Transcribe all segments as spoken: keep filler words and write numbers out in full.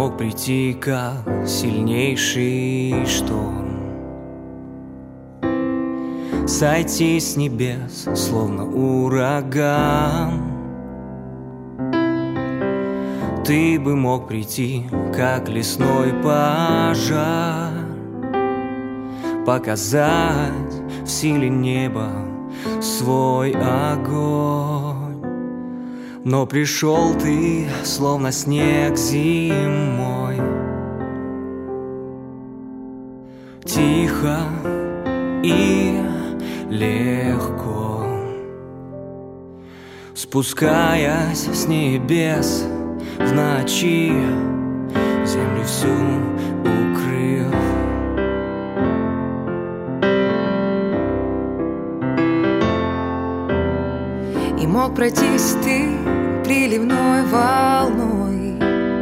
мог прийти, как сильнейший шторм, сойти с небес, словно ураган. Ты бы мог прийти, как лесной пожар, показать в силе неба свой огонь. Но пришел ты, словно снег зимой, тихо и легко, спускаясь с небес в ночи, землю всю укрыв. И мог пройтись ты приливной волной,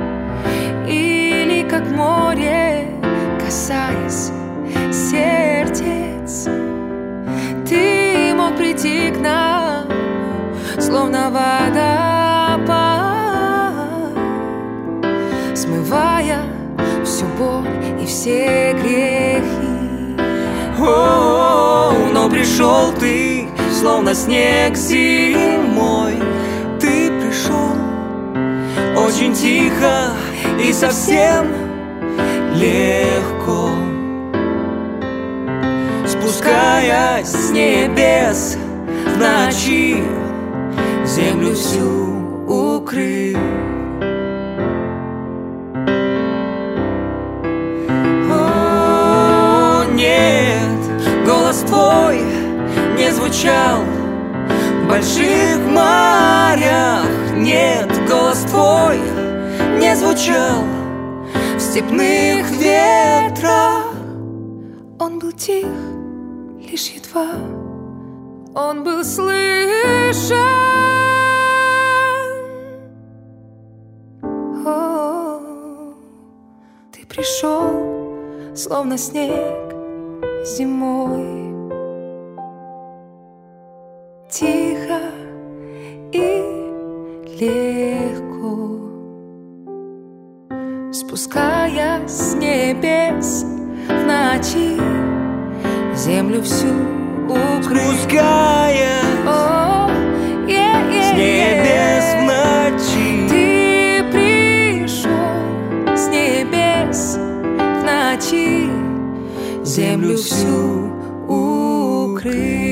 или как море, касаясь сердец. Ты мог прийти к нам, словно водопад, смывая всю боль и все грехи. О-о-о, но пришел ты, словно снег зимой. Ты пришел очень тихо и совсем легко, спускаясь с небес в ночи, землю всю укрыв. О, нет, голос твой не звучал в больших морях. Нет, голос твой не звучал в степных ветрах. Он был тих, лишь едва он был слышен. О, ты пришел, словно снег зимой, тихо и легко, спускаясь с небес в ночи, землю всю укрыв. Спуская О, yeah, yeah, с небес в ночи, ты пришел с небес в ночи, землю всю укрыв.